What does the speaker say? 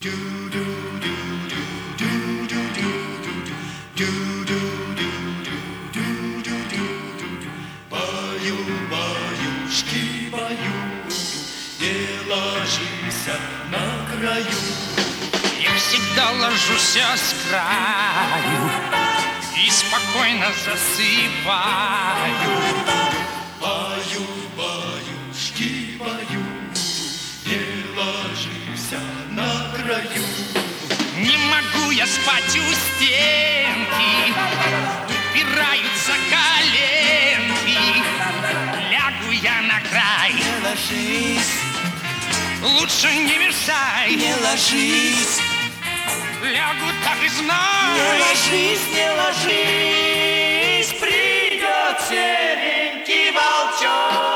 Баю, баюшки, баю, не ложись на краю. Я всегда ложусь с краю и спокойно засыпаю. Баю, баюшки, баю, не ложись на краю. Не могу я спать у стенки, упираются коленки. Лягу я на край, Не ложись, лучше не мешай. не ложись, Лягу так и не знай. ложись, не ложись. Придет серенький волчок.